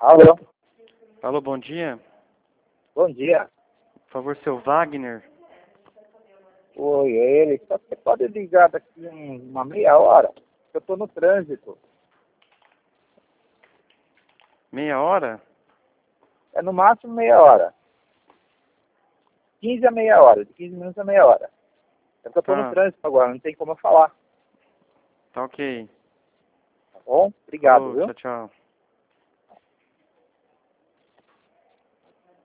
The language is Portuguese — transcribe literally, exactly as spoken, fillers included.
Alô? Alô, bom dia. Bom dia. Por favor, seu Wagner. Oi, é ele. Só que você pode ligar daqui um- uma meia hora? Eu estou no trânsito. Meia hora? É no máximo meia hora. quinze a meia hora. De quinze minutos a meia hora. É porque eu estou no Tá, trânsito agora, não tem como eu falar. tá ok. Tá bom? Obrigado, Falou, viu? tchau, tchau.